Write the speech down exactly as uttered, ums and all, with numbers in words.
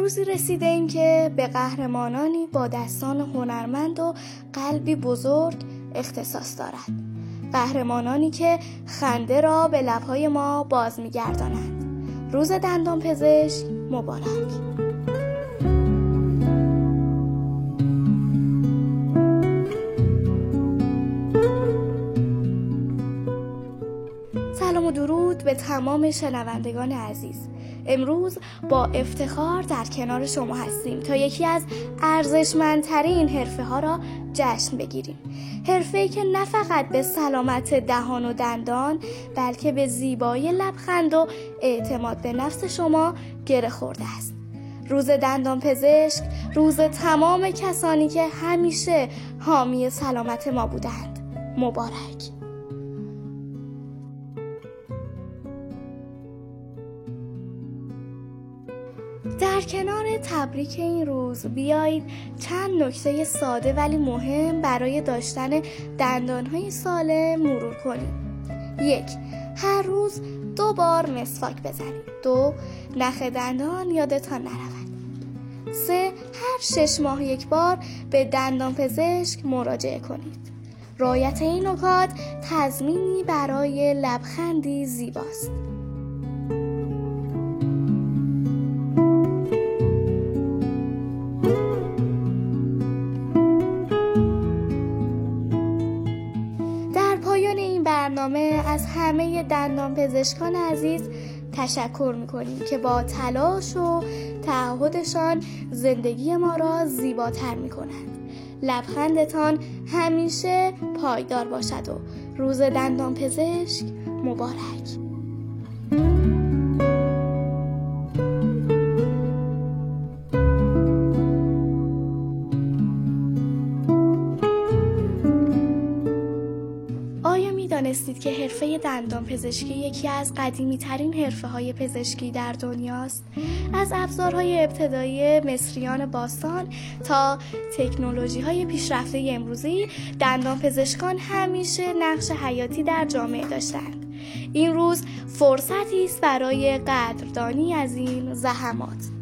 روزی رسیده ایم که به قهرمانانی با دستان هنرمند و قلبی بزرگ اختصاص دارد. قهرمانانی که خنده را به لب‌های ما باز می‌گردانند. روز دندانپزشک مبارک. سلام و درود به تمام شنوندگان عزیز. امروز با افتخار در کنار شما هستیم تا یکی از ارزشمندترین حرفه ها را جشن بگیریم. حرفه‌ای که نه فقط به سلامت دهان و دندان بلکه به زیبایی لبخند و اعتماد به نفس شما گره خورده است. روز دندانپزشک، روز تمام کسانی که همیشه حامی سلامت ما بودند. مبارک. در کنار تبریک این روز بیایید چند نکته ساده ولی مهم برای داشتن دندانهای سالم مرور کنیم. یک، هر روز دو بار مسواک بزنید. دو، نخ دندان یادتان نرود. سه، هر شش ماه یک بار به دندانپزشک مراجعه کنید. رعایت این نکات تضمینی برای لبخندی زیباست. برنامه از همه دندانپزشکان عزیز تشکر می‌کنیم که با تلاش و تعهدشان زندگی ما را زیباتر می‌کنند. لبخندتان همیشه پایدار باشد و روز دندانپزشک مبارک. دانستید که حرفه دندانپزشکی یکی از قدیمی ترین حرفه های پزشکی در دنیاست؟ از ابزارهای ابتدایی مصریان باستان تا تکنولوژی های پیشرفته امروزی، دندانپزشکان همیشه نقش حیاتی در جامعه داشتند. این روز فرصتی است برای قدردانی از این زحمات.